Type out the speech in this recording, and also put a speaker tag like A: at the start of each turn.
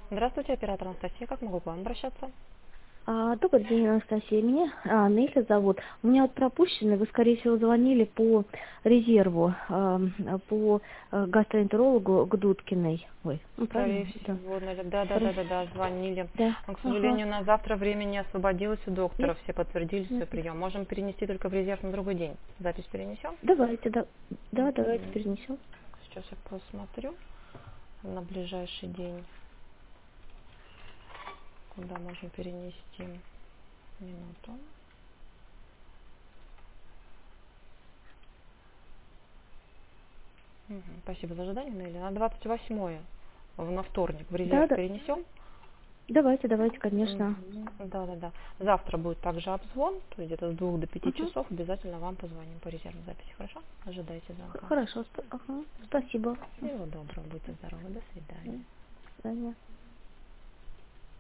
A: Здравствуйте, оператор Анастасия. Как могу к вам обращаться?
B: Добрый день, Анастасия. Меня Неля зовут. У меня вот пропущено, вы, скорее всего, звонили по резерву, по гастроэнтерологу Гдудкиной. Ой,
A: Скорее
B: правильно? Да.
A: всего, да, звонили.
B: Да.
A: Но, к
B: Ага.
A: сожалению, на завтра время не освободилось у доктора.
B: Нет?
A: Все подтвердили свой
B: Нет.
A: прием. Можем перенести только в резерв на другой день. Запись перенесем?
B: Давайте, да. Да, давайте
A: Мгм.
B: перенесем.
A: Сейчас я посмотрю на ближайший день, куда можем перенести. Минуту. Спасибо за ожидание, Нелли. На 28-е, на вторник, в
B: Да,
A: резерв
B: да.
A: перенесем?
B: Давайте, конечно.
A: Да. Завтра будет также обзвон, то есть где-то с 2 до 5
B: Угу.
A: часов обязательно вам позвоним по резервной записи, хорошо? Ожидайте звонка.
B: Хорошо. Ага. Спасибо.
A: Всего доброго, будьте здоровы, до свидания.
B: До свидания.